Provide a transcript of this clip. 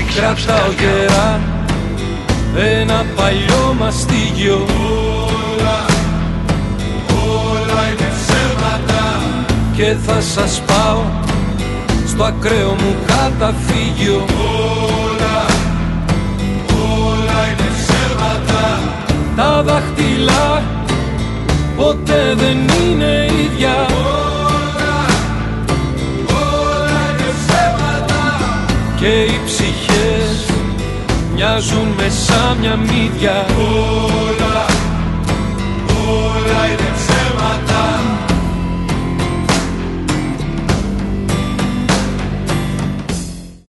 Κρατάω γερά ένα παλιό μαστίγιο. Όλα είναι ψέματα και θα σας πάω στο ακραίο μου καταφύγιο. Όλα είναι ψέματα. Τα δάχτυλα ποτέ δεν είναι ίδια. Όλα είναι ψέματα. Και οι ψυχές μοιάζουν με σαν μια μύδια. Όλα είναι ψέματα.